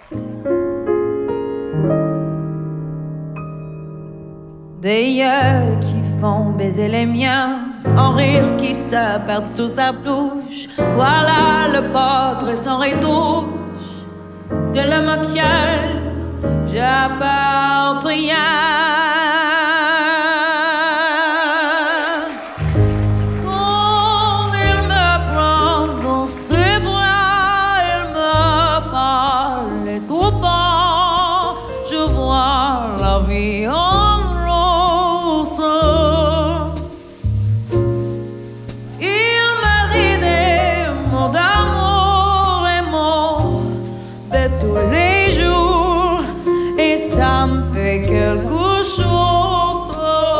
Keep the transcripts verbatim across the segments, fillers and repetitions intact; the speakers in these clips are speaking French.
Des yeux qui font baiser les miens, en rire qui se perdent sous sa bouche. Voilà le portrait sans retouche de l'homme auquel j'appartiens. Quand il me prend dans ses bras, il me parle tout bas. Je vois la vie en quelque chose.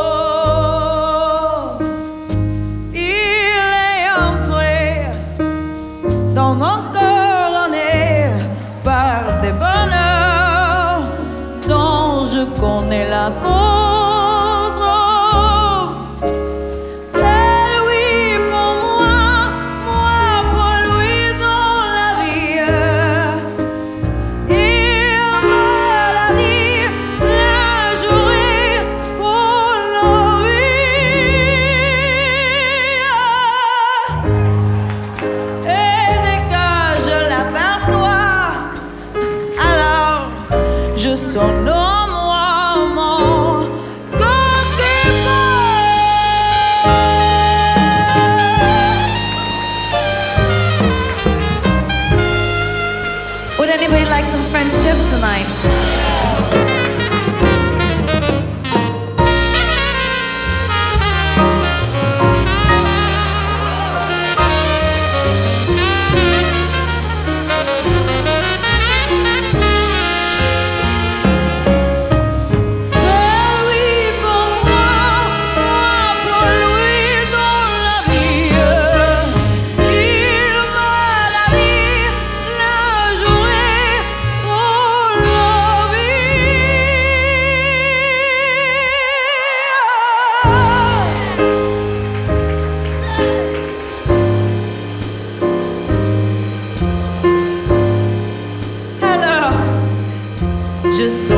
Il est entré dans mon cœur par des bonheurs dont je connais la cause. C'est lui pour moi, moi pour lui dans la vie. Son nom, moi, mon Would anybody like some French chips tonight? Je